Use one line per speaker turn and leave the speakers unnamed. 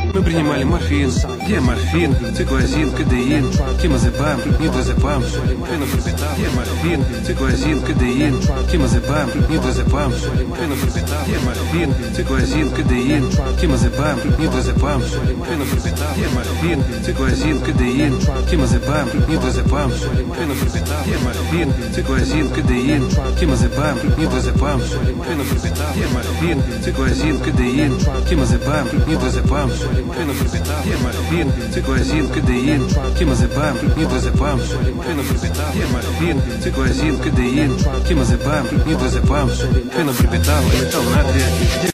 Мы принимали морфин, диаморфин, циклозин, кадеин, кимазепам, нидозепам, фенопропитал. Диаморфин, циклозин, кадеин, кимазепам, нидозепам, фенопропитал. Диаморфин, циклозин, кадеин, кимазепам, нидозепам, фенопропитал. Диаморфин, циклозин, кадеин, кимазепам, нидозепам, фенопропитал. Диаморфин, циклозин, кадеин, кимазепам, нидозепам, фенопропитал. Диаморфин, циклозин, кадеин, кимазепам, нидозепам, фенопропитал. Диаморфин, циклозин, кадеин, кимазепам, нидозепам, фенопропитал. Диаморфин, циклозин, кадеин, кимазепам, нидозепам, фенопропитал. Металл натрия.